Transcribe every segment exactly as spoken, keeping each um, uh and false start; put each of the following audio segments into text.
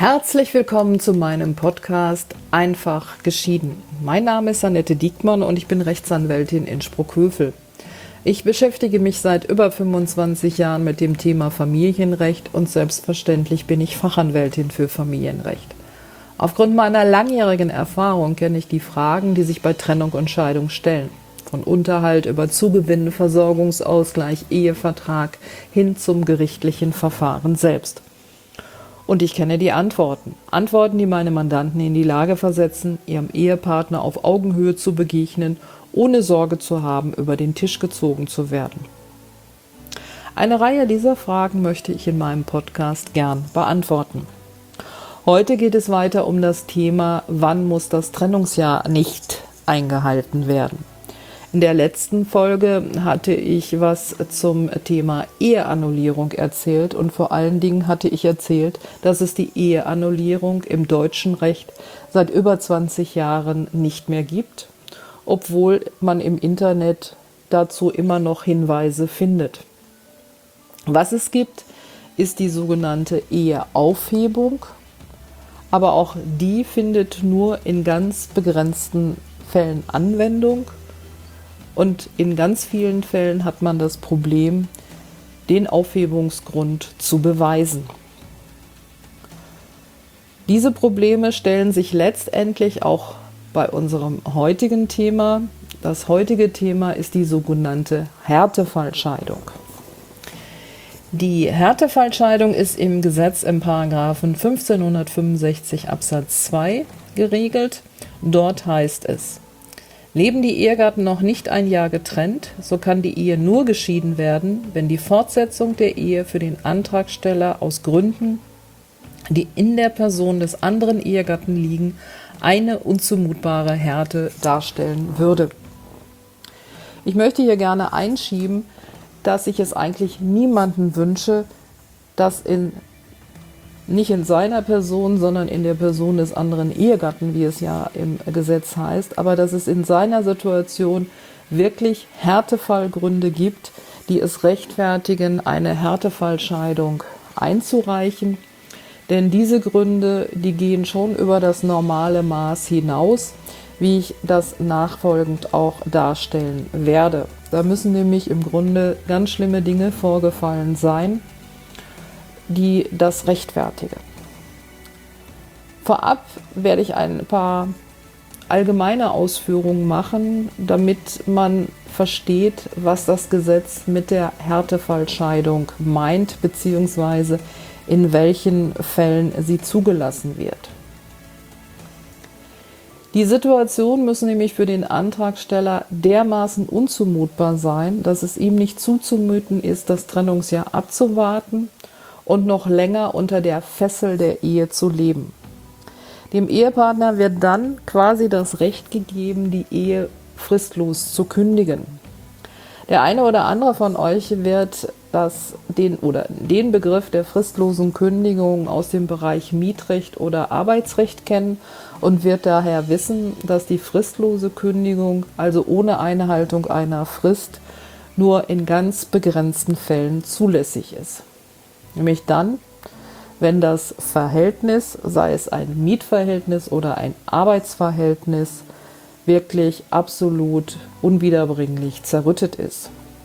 Herzlich willkommen zu meinem Podcast Einfach geschieden. Mein Name ist Annette Diekmann und ich bin Rechtsanwältin in Sprockhövel. Ich beschäftige mich seit über fünfundzwanzig Jahren mit dem Thema Familienrecht und selbstverständlich bin ich Fachanwältin für Familienrecht. Aufgrund meiner langjährigen Erfahrung kenne ich die Fragen, die sich bei Trennung und Scheidung stellen. Von Unterhalt über Zugewinn, Versorgungsausgleich, Ehevertrag hin zum gerichtlichen Verfahren selbst. Und ich kenne die Antworten. Antworten, die meine Mandanten in die Lage versetzen, ihrem Ehepartner auf Augenhöhe zu begegnen, ohne Sorge zu haben, über den Tisch gezogen zu werden. Eine Reihe dieser Fragen möchte ich in meinem Podcast gern beantworten. Heute geht es weiter um das Thema, wann muss das Trennungsjahr nicht eingehalten werden. In der letzten Folge hatte ich was zum Thema Eheannullierung erzählt und vor allen Dingen hatte ich erzählt, dass es die Eheannullierung im deutschen Recht seit über zwanzig Jahren nicht mehr gibt, obwohl man im Internet dazu immer noch Hinweise findet. Was es gibt, ist die sogenannte Eheaufhebung, aber auch die findet nur in ganz begrenzten Fällen Anwendung. Und in ganz vielen Fällen hat man das Problem, den Aufhebungsgrund zu beweisen. Diese Probleme stellen sich letztendlich auch bei unserem heutigen Thema. Das heutige Thema ist die sogenannte Härtefallscheidung. Die Härtefallscheidung ist im Gesetz im Paragraphen fünfzehnhundertfünfundsechzig Absatz zwei geregelt. Dort heißt es: Leben die Ehegatten noch nicht ein Jahr getrennt, so kann die Ehe nur geschieden werden, wenn die Fortsetzung der Ehe für den Antragsteller aus Gründen, die in der Person des anderen Ehegatten liegen, eine unzumutbare Härte darstellen würde. Ich möchte hier gerne einschieben, dass ich es eigentlich niemanden wünsche, dass in nicht in seiner Person, sondern in der Person des anderen Ehegatten, wie es ja im Gesetz heißt, aber dass es in seiner Situation wirklich Härtefallgründe gibt, die es rechtfertigen, eine Härtefallscheidung einzureichen. Denn diese Gründe, die gehen schon über das normale Maß hinaus, wie ich das nachfolgend auch darstellen werde. Da müssen nämlich im Grunde ganz schlimme Dinge vorgefallen sein, die das rechtfertigen. Vorab werde ich ein paar allgemeine Ausführungen machen, damit man versteht, was das Gesetz mit der Härtefallscheidung meint, beziehungsweise in welchen Fällen sie zugelassen wird. Die Situation muss nämlich für den Antragsteller dermaßen unzumutbar sein, dass es ihm nicht zuzumuten ist, das Trennungsjahr abzuwarten und noch länger unter der Fessel der Ehe zu leben. Dem Ehepartner wird dann quasi das Recht gegeben, die Ehe fristlos zu kündigen. Der eine oder andere von euch wird das, den, oder den Begriff der fristlosen Kündigung aus dem Bereich Mietrecht oder Arbeitsrecht kennen und wird daher wissen, dass die fristlose Kündigung, also ohne Einhaltung einer Frist, nur in ganz begrenzten Fällen zulässig ist. Nämlich dann, wenn das Verhältnis, sei es ein Mietverhältnis oder ein Arbeitsverhältnis, wirklich absolut unwiederbringlich zerrüttet ist.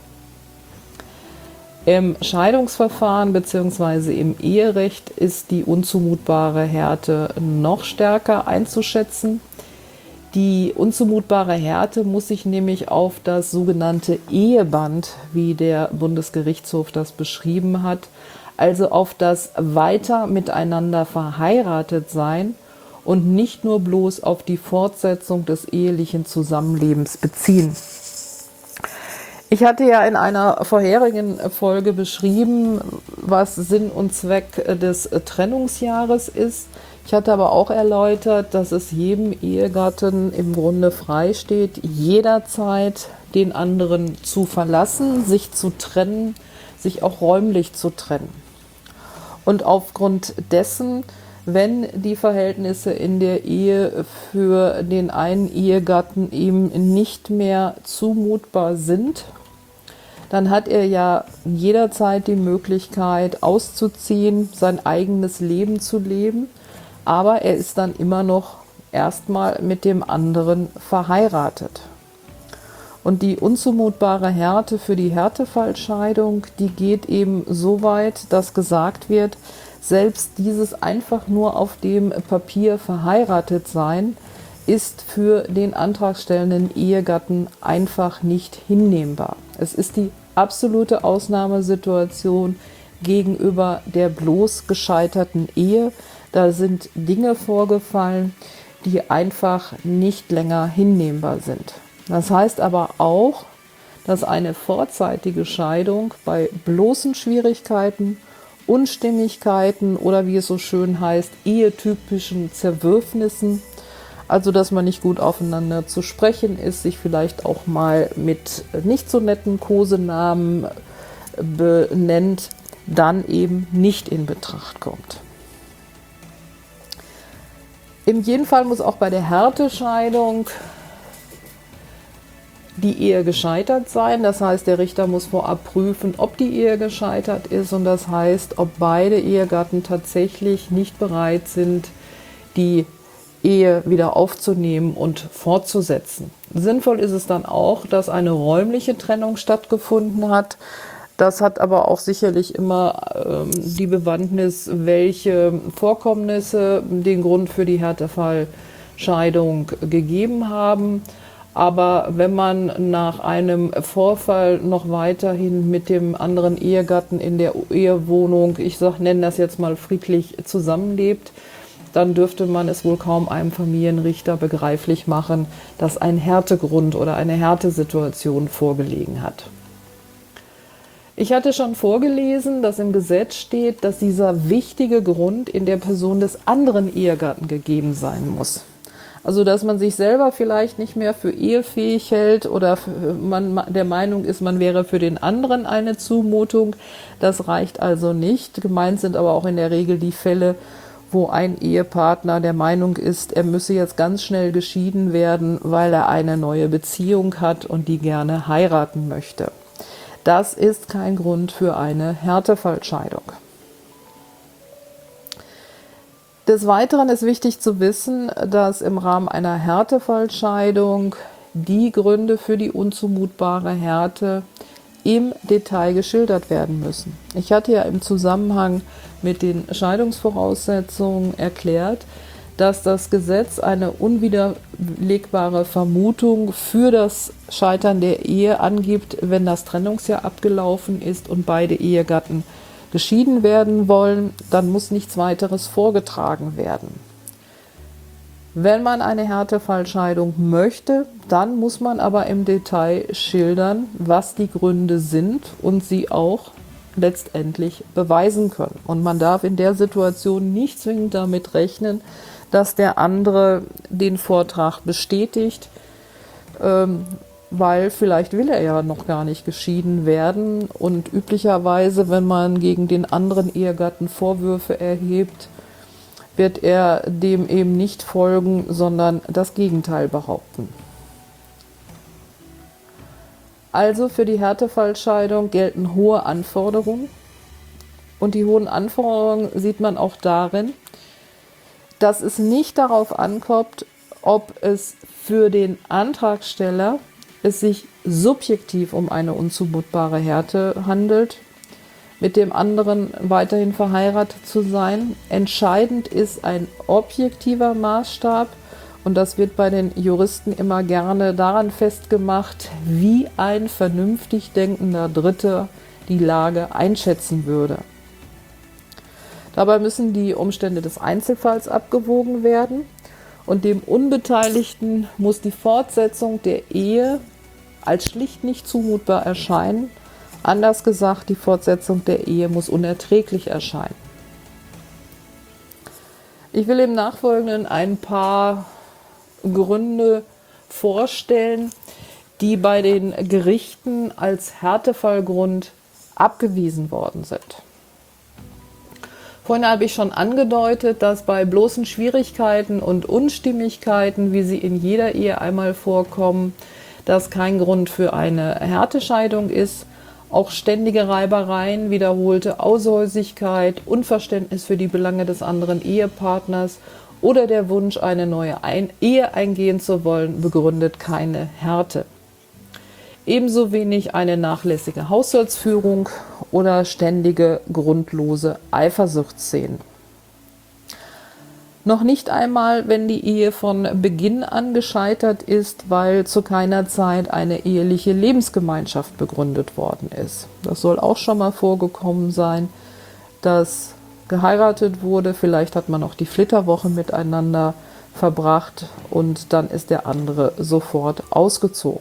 Im Scheidungsverfahren bzw. im Eherecht ist die unzumutbare Härte noch stärker einzuschätzen. Die unzumutbare Härte muss sich nämlich auf das sogenannte Eheband, wie der Bundesgerichtshof das beschrieben hat, also auf das weiter miteinander verheiratet sein und nicht nur bloß auf die Fortsetzung des ehelichen Zusammenlebens beziehen. Ich hatte ja in einer vorherigen Folge beschrieben, was Sinn und Zweck des Trennungsjahres ist. Ich hatte aber auch erläutert, dass es jedem Ehegatten im Grunde frei steht, jederzeit den anderen zu verlassen, sich zu trennen, sich auch räumlich zu trennen. Und aufgrund dessen, wenn die Verhältnisse in der Ehe für den einen Ehegatten eben nicht mehr zumutbar sind, dann hat er ja jederzeit die Möglichkeit auszuziehen, sein eigenes Leben zu leben aber er ist dann immer noch erstmal mit dem anderen verheiratet. Und die unzumutbare Härte für die Härtefallscheidung, die geht eben so weit, dass gesagt wird, selbst dieses einfach nur auf dem Papier verheiratet sein, ist für den antragstellenden Ehegatten einfach nicht hinnehmbar. Es ist die absolute Ausnahmesituation gegenüber der bloß gescheiterten Ehe. Da sind Dinge vorgefallen, die einfach nicht länger hinnehmbar sind. Das heißt aber auch, dass eine vorzeitige Scheidung bei bloßen Schwierigkeiten, Unstimmigkeiten oder wie es so schön heißt, ehetypischen Zerwürfnissen, also dass man nicht gut aufeinander zu sprechen ist, sich vielleicht auch mal mit nicht so netten Kosenamen benennt, dann eben nicht in Betracht kommt. Im jeden Fall muss auch bei der Härtescheidung die Ehe gescheitert sein. Das heißt, der Richter muss vorab prüfen, ob die Ehe gescheitert ist, und das heißt, ob beide Ehegatten tatsächlich nicht bereit sind, die Ehe wieder aufzunehmen und fortzusetzen. Sinnvoll ist es dann auch, dass eine räumliche Trennung stattgefunden hat. Das hat aber auch sicherlich immer ähm, die Bewandtnis, welche Vorkommnisse den Grund für die Härtefallscheidung gegeben haben. Aber wenn man nach einem Vorfall noch weiterhin mit dem anderen Ehegatten in der Ehewohnung, ich sag, nenne das jetzt mal friedlich, zusammenlebt, dann dürfte man es wohl kaum einem Familienrichter begreiflich machen, dass ein Härtegrund oder eine Härtesituation vorgelegen hat. Ich hatte schon vorgelesen, dass im Gesetz steht, dass dieser wichtige Grund in der Person des anderen Ehegatten gegeben sein muss. Also dass man sich selber vielleicht nicht mehr für ehefähig hält oder man der Meinung ist, man wäre für den anderen eine Zumutung. Das reicht also nicht. Gemeint sind aber auch in der Regel die Fälle, wo ein Ehepartner der Meinung ist, er müsse jetzt ganz schnell geschieden werden, weil er eine neue Beziehung hat und die gerne heiraten möchte. Das ist kein Grund für eine Härtefallscheidung. Des Weiteren ist wichtig zu wissen, dass im Rahmen einer Härtefallscheidung die Gründe für die unzumutbare Härte im Detail geschildert werden müssen. Ich hatte ja im Zusammenhang mit den Scheidungsvoraussetzungen erklärt, dass das Gesetz eine unwiderlegbare Vermutung für das Scheitern der Ehe angibt, wenn das Trennungsjahr abgelaufen ist und beide Ehegatten geschieden werden wollen, dann muss nichts weiteres vorgetragen werden. Wenn man eine Härtefallscheidung möchte, dann muss man aber im Detail schildern, was die Gründe sind und sie auch letztendlich beweisen können. Und man darf in der Situation nicht zwingend damit rechnen, dass der andere den Vortrag bestätigt, ähm, weil vielleicht will er ja noch gar nicht geschieden werden. Und üblicherweise, wenn man gegen den anderen Ehegatten Vorwürfe erhebt, wird er dem eben nicht folgen, sondern das Gegenteil behaupten. Also für die Härtefallscheidung gelten hohe Anforderungen. Und die hohen Anforderungen sieht man auch darin, dass es nicht darauf ankommt, ob es für den Antragsteller es sich subjektiv um eine unzumutbare Härte handelt, mit dem anderen weiterhin verheiratet zu sein. Entscheidend ist ein objektiver Maßstab, und das wird bei den Juristen immer gerne daran festgemacht, wie ein vernünftig denkender Dritter die Lage einschätzen würde. Dabei müssen die Umstände des Einzelfalls abgewogen werden, und dem Unbeteiligten muss die Fortsetzung der Ehe als schlicht nicht zumutbar erscheinen. Anders gesagt, die Fortsetzung der Ehe muss unerträglich erscheinen. Ich will im Nachfolgenden ein paar Gründe vorstellen, die bei den Gerichten als Härtefallgrund abgewiesen worden sind. Vorhin habe ich schon angedeutet, dass bei bloßen Schwierigkeiten und Unstimmigkeiten, wie sie in jeder Ehe einmal vorkommen, das kein Grund für eine Härtescheidung ist. Auch ständige Reibereien, wiederholte Aushäusigkeit, Unverständnis für die Belange des anderen Ehepartners oder der Wunsch, eine neue Ein- Ehe eingehen zu wollen, begründet keine Härte. Ebenso wenig eine nachlässige Haushaltsführung oder ständige, grundlose Eifersuchtsszenen. Noch nicht einmal, wenn die Ehe von Beginn an gescheitert ist, weil zu keiner Zeit eine eheliche Lebensgemeinschaft begründet worden ist. Das soll auch schon mal vorgekommen sein, dass geheiratet wurde, vielleicht hat man auch die Flitterwoche miteinander verbracht und dann ist der andere sofort ausgezogen.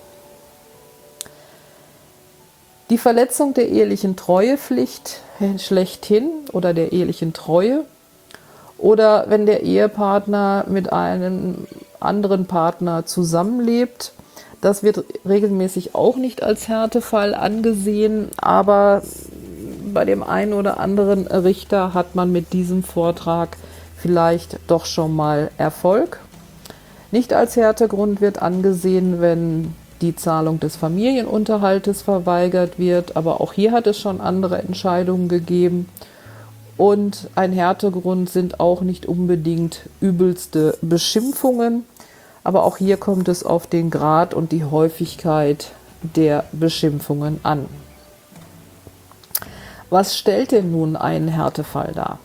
Die Verletzung der ehelichen Treuepflicht schlechthin oder der ehelichen Treue oder wenn der Ehepartner mit einem anderen Partner zusammenlebt, das wird regelmäßig auch nicht als Härtefall angesehen, aber bei dem einen oder anderen Richter hat man mit diesem Vortrag vielleicht doch schon mal Erfolg. Nicht als Härtegrund wird angesehen, wenn die Zahlung des Familienunterhaltes verweigert wird, aber auch hier hat es schon andere Entscheidungen gegeben. Und ein Härtegrund sind auch nicht unbedingt übelste Beschimpfungen, aber auch hier kommt es auf den Grad und die Häufigkeit der Beschimpfungen an. Was stellt denn nun einen Härtefall dar?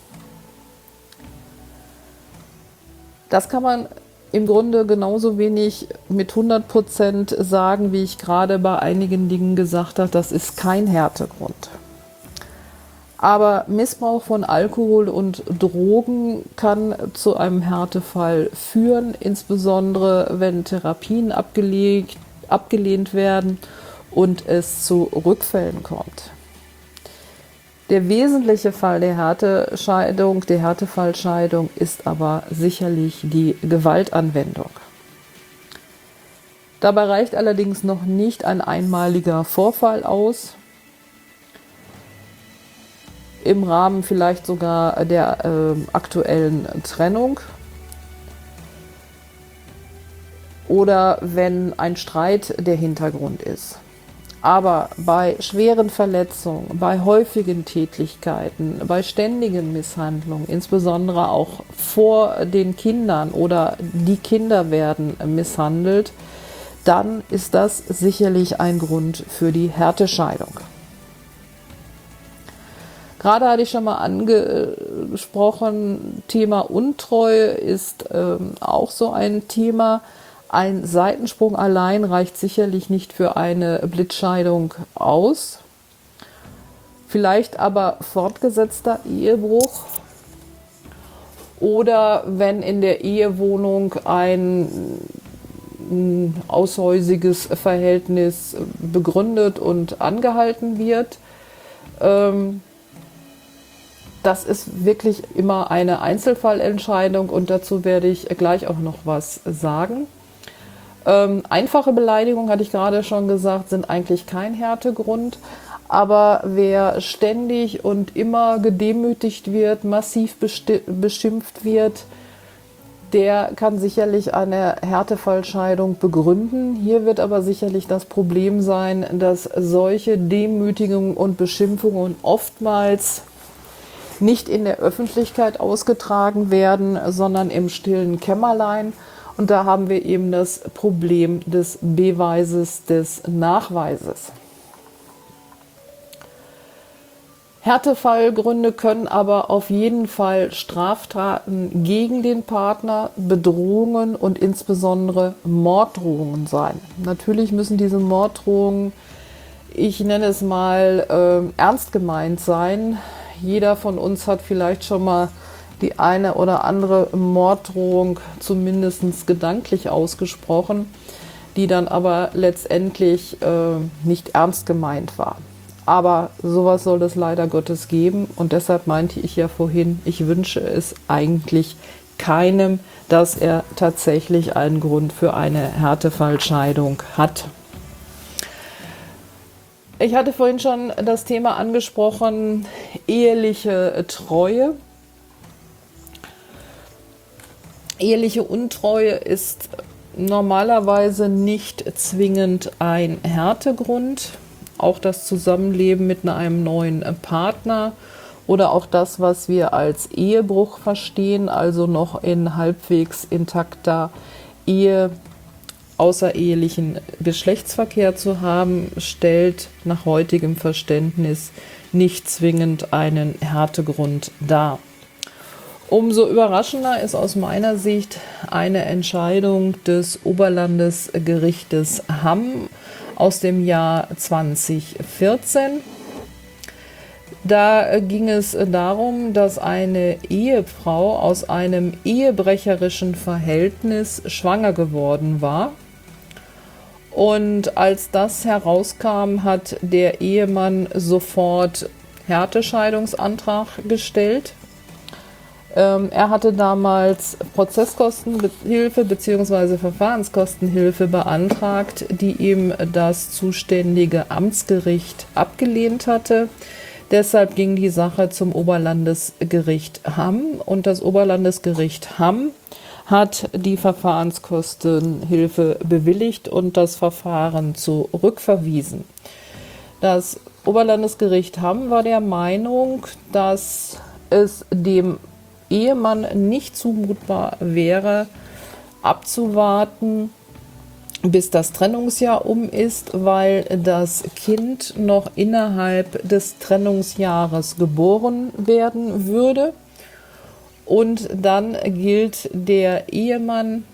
Das kann man im Grunde genauso wenig mit hundert Prozent sagen, wie ich gerade bei einigen Dingen gesagt habe, das ist kein Härtegrund. Aber Missbrauch von Alkohol und Drogen kann zu einem Härtefall führen, insbesondere wenn Therapien abgelegt, abgelehnt werden und es zu Rückfällen kommt. Der wesentliche Fall der Härtescheidung, der Härtefallscheidung ist aber sicherlich die Gewaltanwendung. Dabei reicht allerdings noch nicht ein einmaliger Vorfall aus. Im Rahmen vielleicht sogar der äh, aktuellen Trennung oder wenn ein Streit der Hintergrund ist. Aber bei schweren Verletzungen, bei häufigen Tätlichkeiten, bei ständigen Misshandlungen, insbesondere auch vor den Kindern oder die Kinder werden misshandelt, dann ist das sicherlich ein Grund für die Härtescheidung. Gerade hatte ich schon mal angesprochen, Thema Untreue ist ähm, auch so ein Thema. Ein Seitensprung allein reicht sicherlich nicht für eine Blitzscheidung aus. Vielleicht aber fortgesetzter Ehebruch oder wenn in der Ehewohnung ein aushäusiges Verhältnis begründet und angehalten wird. Ähm, Das ist wirklich immer eine Einzelfallentscheidung und dazu werde ich gleich auch noch was sagen. Ähm, einfache Beleidigungen, hatte ich gerade schon gesagt, sind eigentlich kein Härtegrund. Aber wer ständig und immer gedemütigt wird, massiv beschimpft wird, der kann sicherlich eine Härtefallscheidung begründen. Hier wird aber sicherlich das Problem sein, dass solche Demütigungen und Beschimpfungen oftmals nicht in der Öffentlichkeit ausgetragen werden, sondern im stillen Kämmerlein. Und da haben wir eben das Problem des Beweises, des Nachweises. Härtefallgründe können aber auf jeden Fall Straftaten gegen den Partner, Bedrohungen und insbesondere Morddrohungen sein. Natürlich müssen diese Morddrohungen, ich nenne es mal, äh, ernst gemeint sein. Jeder von uns hat vielleicht schon mal die eine oder andere Morddrohung zumindest gedanklich ausgesprochen, die dann aber letztendlich äh, nicht ernst gemeint war. Aber sowas soll es leider Gottes geben und deshalb meinte ich ja vorhin, ich wünsche es eigentlich keinem, dass er tatsächlich einen Grund für eine Härtefallscheidung hat. Ich hatte vorhin schon das Thema angesprochen, eheliche Treue. Eheliche Untreue ist normalerweise nicht zwingend ein Härtegrund. auch das Zusammenleben mit einem neuen Partner oder auch das, was wir als Ehebruch verstehen, also noch in halbwegs intakter Ehe außerehelichen Geschlechtsverkehr zu haben, stellt nach heutigem Verständnis nicht zwingend einen Härtegrund dar. Umso überraschender ist aus meiner Sicht eine Entscheidung des Oberlandesgerichtes Hamm aus dem Jahr zweitausendvierzehn. Da ging es darum, dass eine Ehefrau aus einem ehebrecherischen Verhältnis schwanger geworden war. Und als das herauskam, hat der Ehemann sofort Härtescheidungsantrag gestellt. Ähm, er hatte damals Prozesskostenhilfe bzw. Verfahrenskostenhilfe beantragt, die ihm das zuständige Amtsgericht abgelehnt hatte. Deshalb ging die Sache zum Oberlandesgericht Hamm und das Oberlandesgericht Hamm hat die Verfahrenskostenhilfe bewilligt und das Verfahren zurückverwiesen. Das Oberlandesgericht Hamm war der Meinung, dass es dem Ehemann nicht zumutbar wäre, abzuwarten, bis das Trennungsjahr um ist, weil das Kind noch innerhalb des Trennungsjahres geboren werden würde. Und dann gilt der Ehemann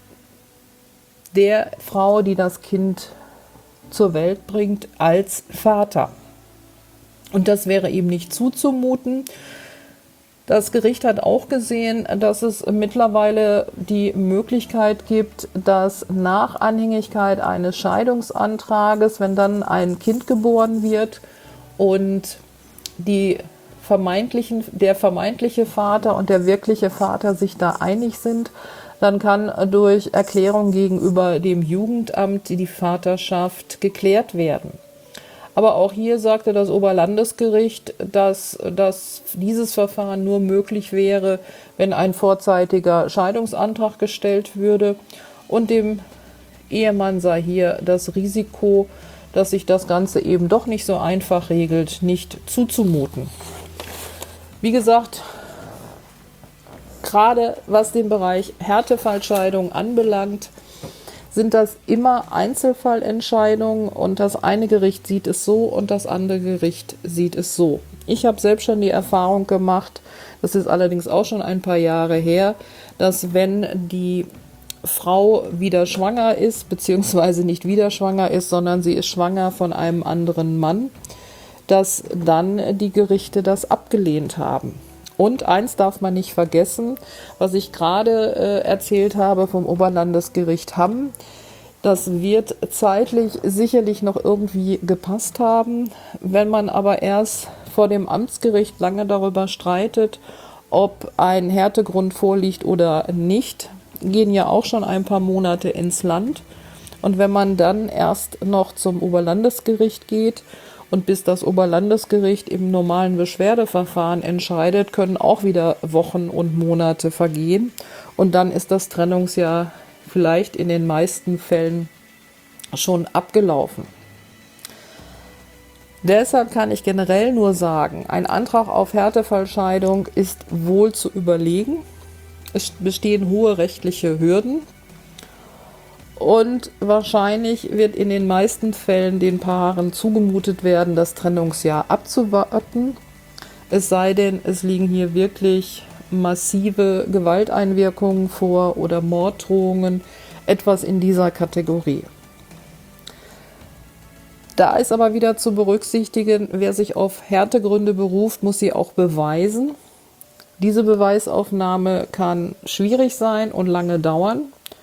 der Frau, die das Kind zur Welt bringt, als Vater. Und das wäre ihm nicht zuzumuten. Das Gericht hat auch gesehen, dass es mittlerweile die Möglichkeit gibt, dass nach Anhängigkeit eines Scheidungsantrages, wenn dann ein Kind geboren wird und die vermeintlichen, der vermeintliche Vater und der wirkliche Vater sich da einig sind, dann kann durch Erklärung gegenüber dem Jugendamt die Vaterschaft geklärt werden. Aber auch hier sagte das Oberlandesgericht, dass, dass dieses Verfahren nur möglich wäre, wenn ein vorzeitiger Scheidungsantrag gestellt würde. Und dem Ehemann sei hier das Risiko, dass sich das Ganze eben doch nicht so einfach regelt, nicht zuzumuten. Wie gesagt, gerade was den Bereich Härtefallscheidung anbelangt, sind das immer Einzelfallentscheidungen und das eine Gericht sieht es so und das andere Gericht sieht es so. Ich habe selbst schon die Erfahrung gemacht, das ist allerdings auch schon ein paar Jahre her, dass wenn die Frau wieder schwanger ist, beziehungsweise nicht wieder schwanger ist, sondern sie ist schwanger von einem anderen Mann, dass dann die Gerichte das abgelehnt haben. Und eins darf man nicht vergessen, was ich gerade äh, erzählt habe vom Oberlandesgericht Hamm, das wird zeitlich sicherlich noch irgendwie gepasst haben. Wenn man aber erst vor dem Amtsgericht lange darüber streitet, ob ein Härtegrund vorliegt oder nicht, gehen ja auch schon ein paar Monate ins Land. Und wenn man dann erst noch zum Oberlandesgericht geht, und bis das Oberlandesgericht im normalen Beschwerdeverfahren entscheidet, können auch wieder Wochen und Monate vergehen. Und dann ist das Trennungsjahr vielleicht in den meisten Fällen schon abgelaufen. Deshalb kann ich generell nur sagen, ein Antrag auf Härtefallscheidung ist wohl zu überlegen. Es bestehen hohe rechtliche Hürden. Und wahrscheinlich wird in den meisten Fällen den Paaren zugemutet werden, das Trennungsjahr abzuwarten. Es sei denn, es liegen hier wirklich massive Gewalteinwirkungen vor oder Morddrohungen, etwas in dieser Kategorie. Da ist aber wieder zu berücksichtigen, wer sich auf Härtegründe beruft, muss sie auch beweisen. Diese Beweisaufnahme kann schwierig sein und lange dauern.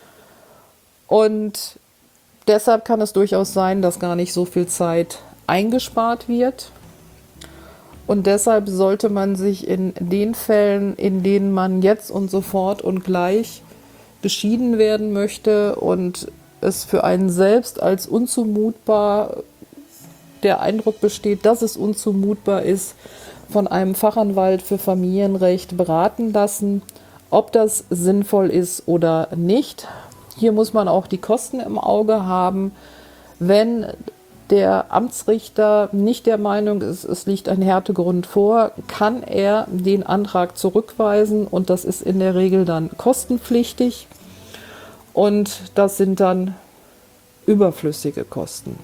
Und deshalb kann es durchaus sein, dass gar nicht so viel Zeit eingespart wird. Und deshalb sollte man sich in den Fällen, in denen man jetzt und sofort und gleich geschieden werden möchte und es für einen selbst als unzumutbar der Eindruck besteht, dass es unzumutbar ist, von einem Fachanwalt für Familienrecht beraten lassen, ob das sinnvoll ist oder nicht. Hier muss man auch die Kosten im Auge haben. Wenn der Amtsrichter nicht der Meinung ist, es liegt ein Härtegrund vor, kann er den Antrag zurückweisen und das ist in der Regel dann kostenpflichtig und das sind dann überflüssige Kosten.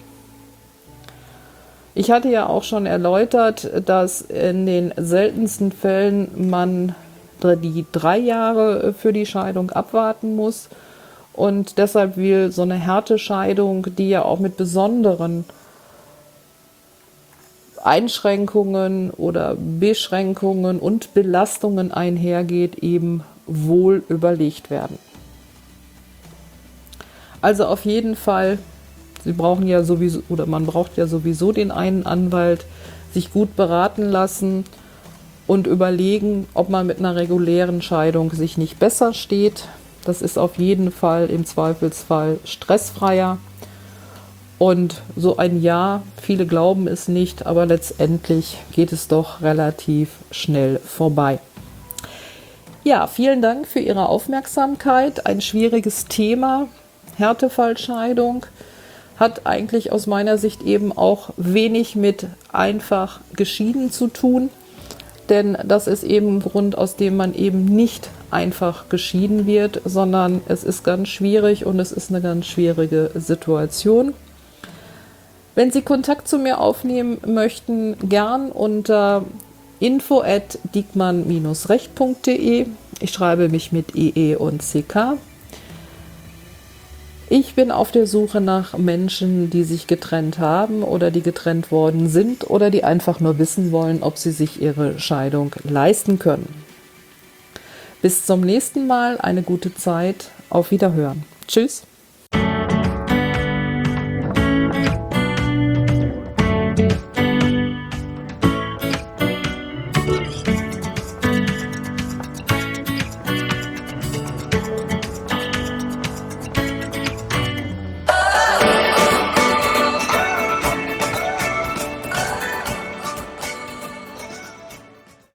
Ich hatte ja auch schon erläutert, dass in den seltensten Fällen man die drei Jahre für die Scheidung abwarten muss und deshalb will so eine Härtescheidung, die ja auch mit besonderen Einschränkungen oder Beschränkungen und Belastungen einhergeht, eben wohl überlegt werden. Also auf jeden Fall, Sie brauchen ja sowieso, oder man braucht ja sowieso den einen Anwalt, sich gut beraten lassen und überlegen, ob man mit einer regulären Scheidung sich nicht besser steht. Das ist auf jeden Fall im Zweifelsfall stressfreier. Und so ein Jahr, viele glauben es nicht, aber letztendlich geht es doch relativ schnell vorbei. Ja, vielen Dank für Ihre Aufmerksamkeit. Ein schwieriges Thema, Härtefallscheidung, hat eigentlich aus meiner Sicht eben auch wenig mit einfach geschieden zu tun. Denn das ist eben ein Grund, aus dem man eben nicht einfach geschieden wird, sondern es ist ganz schwierig und es ist eine ganz schwierige Situation. Wenn Sie Kontakt zu mir aufnehmen möchten, gern unter info at diekmann Bindestrich recht punkt de. Ich schreibe mich mit I E und C K. Ich bin auf der Suche nach Menschen, die sich getrennt haben oder die getrennt worden sind oder die einfach nur wissen wollen, ob sie sich ihre Scheidung leisten können. Bis zum nächsten Mal, eine gute Zeit, auf Wiederhören. Tschüss.